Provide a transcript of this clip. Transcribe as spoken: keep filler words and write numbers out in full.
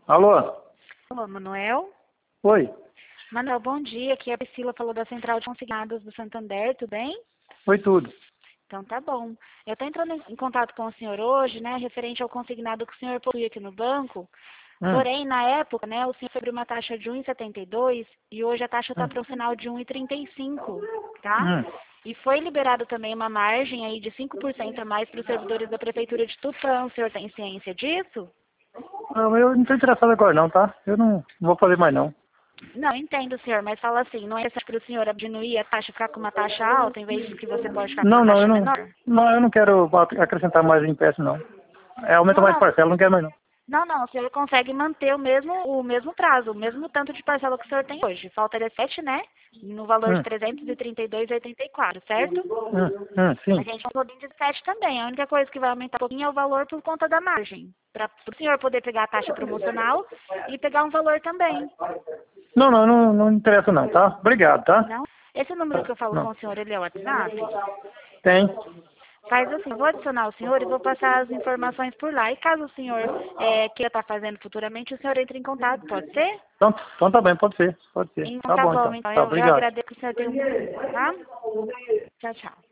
Alô? Alô, Manuel? Oi. Manuel, bom dia. Aqui é a Priscila, falou da Central de Consignados do Santander, tudo bem? Oi, tudo. Então tá bom. Eu estou entrando em contato com o senhor hoje, né, referente ao consignado que o senhor possui aqui no banco. Hum, Porém, na época, né, o senhor cobrou uma taxa de um vírgula setenta e dois e hoje a taxa está hum, para um sinal de um vírgula trinta e cinco, tá? hum. E foi liberado também uma margem aí de cinco por cento a mais para os servidores da Prefeitura de Tupã. O senhor tem ciência disso? Não, eu não estou interessado agora não, tá? Eu não vou fazer mais não. Não, entendo, senhor, mas fala assim, não é necessário para o senhor diminuir a taxa, ficar com uma taxa alta, em vez de que você pode ficar com uma Não, não, eu taxa não. menor? Não, eu não quero ac- acrescentar mais empréstimo não. É, aumenta Não, mais não. parcela, não quero mais não. Não, não, o senhor consegue manter o mesmo, o mesmo prazo, o mesmo tanto de parcela que o senhor tem hoje. Faltaria sete, né? No valor de Hum, trezentos e trinta e dois vírgula oitenta e quatro, certo? hum, hum, A sim. gente tem um pouquinho de sete também. A única coisa que vai aumentar um pouquinho é o valor por conta da margem. Para o senhor poder pegar a taxa promocional e pegar um valor também. Não, não, não, não interessa não, tá? Obrigado, tá? Não? Esse número que eu falo com Não. o senhor, ele é o WhatsApp? Tem. Faz assim, eu vou adicionar o senhor e vou passar as informações por lá. E caso o senhor é, queira estar fazendo futuramente, o senhor entre em contato, pode ser? Então, então tá bem, pode ser, pode ser. Então Tá tá bom bom, então. então Tá, eu, eu obrigado. agradeço que o senhor tenha um bom dia, tá? Tchau, tchau.